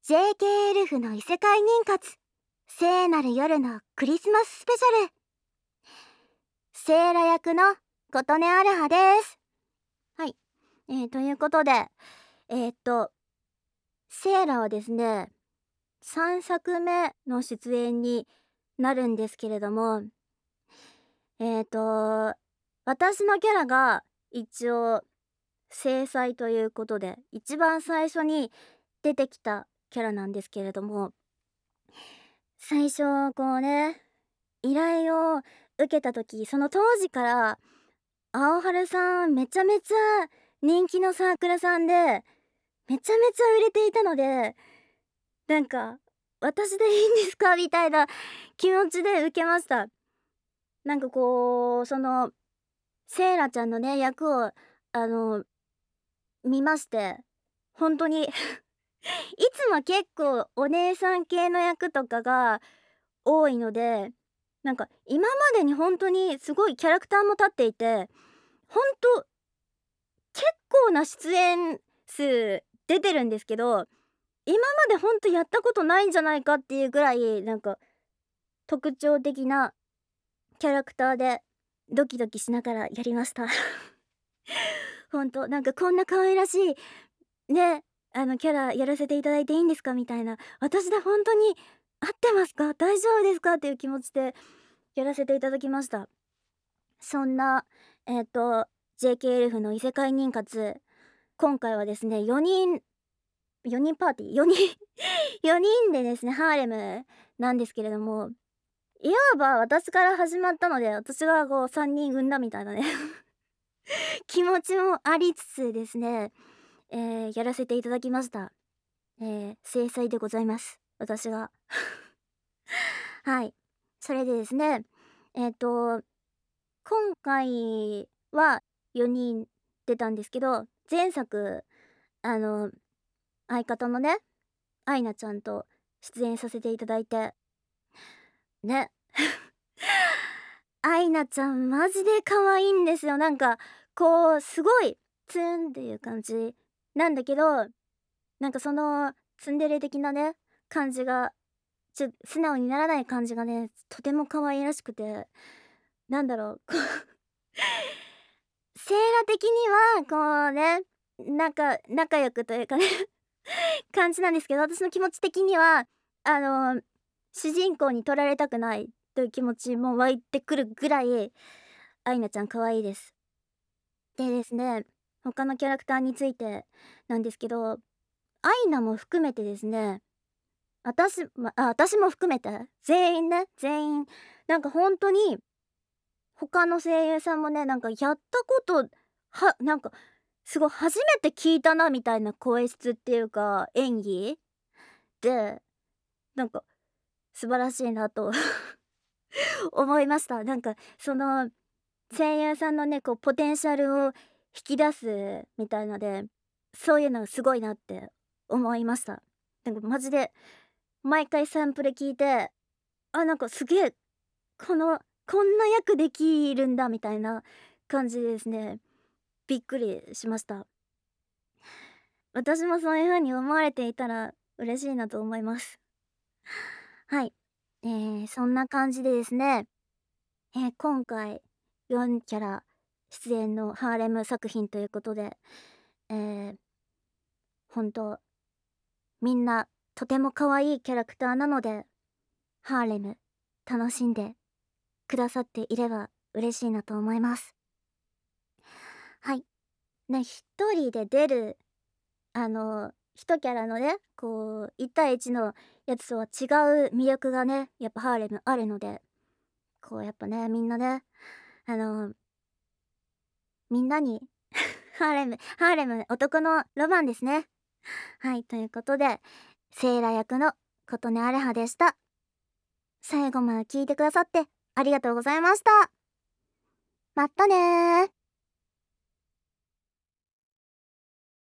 JK エルフの異世界妊活、聖なる夜のクリスマススペシャル。セーラ役の琴音アルハです。はい、ということでセーラはですね3作目の出演になるんですけれども、私のキャラが一応正妻ということで一番最初に出てきたキャラなんですけれども、最初こうね依頼を受けた時、その当時から青春さんめちゃめちゃ人気のサークルさんでめちゃめちゃ売れていたので、なんか私でいいんですかみたいな気持ちで受けました。なんかこうそのセイラちゃんのね役を見まして、本当にいつも結構お姉さん系の役とかが多いので、なんか今までに本当にすごいキャラクターも立っていて、本当結構な出演数出てるんですけど、今までほんとやったことないんじゃないかっていうぐらいなんか特徴的なキャラクターでドキドキしながらやりました。ほんとなんかこんな可愛らしいね、キャラやらせていただいていいんですかみたいな、私でほんとに合ってますか、大丈夫ですかっていう気持ちでやらせていただきました。そんなJK エルフの異世界妊活、今回はですね4人パーティー4人4人でですねハーレムなんですけれども、いわば私から始まったので、私がこう3人産んだみたいなね気持ちもありつつですね、やらせていただきました。正妻でございます、私がはい。それでですね、今回は4人出たんですけど、前作相方のねアイナちゃんと出演させていただいてねアイナちゃんマジで可愛いんですよ。なんかこうすごいツンっていう感じなんだけど、なんかそのツンデレ的なね感じが素直にならない感じがねとても可愛らしくて、なんだろうこうセーラ的にはこうね仲良くというかね感じなんですけど、私の気持ち的には主人公に取られたくないという気持ちも湧いてくるぐらいアイナちゃん可愛いです。でですね、他のキャラクターについてなんですけど、アイナも含めてですね、私も含めて全員ね全員なんか本当に他の声優さんもね、なんかやったことなんかすごい初めて聞いたなみたいな声質っていうか演技で、なんか素晴らしいなと思いました。なんかその声優さんのねこうポテンシャルを引き出すみたいので、そういうのがすごいなって思いました。なんかマジで毎回サンプル聞いて、なんかすげえこんな役できるんだみたいな感じでですね、びっくりしました。私もそういう風に思われていたら嬉しいなと思います。はい。そんな感じでですね、今回4キャラ出演のハーレム作品ということで、本当みんなとても可愛いキャラクターなので、ハーレム楽しんでくださっていれば嬉しいなと思います。はい。ね、一人で出る一キャラのねこう1対1のやつとは違う魅力がねやっぱハーレムあるので、こうやっぱねみんなねあのみんなにハーレム男のロマンですね。はい、ということでセイラ役の琴音アレハでした。最後まで聞いてくださってありがとうございました。またねー。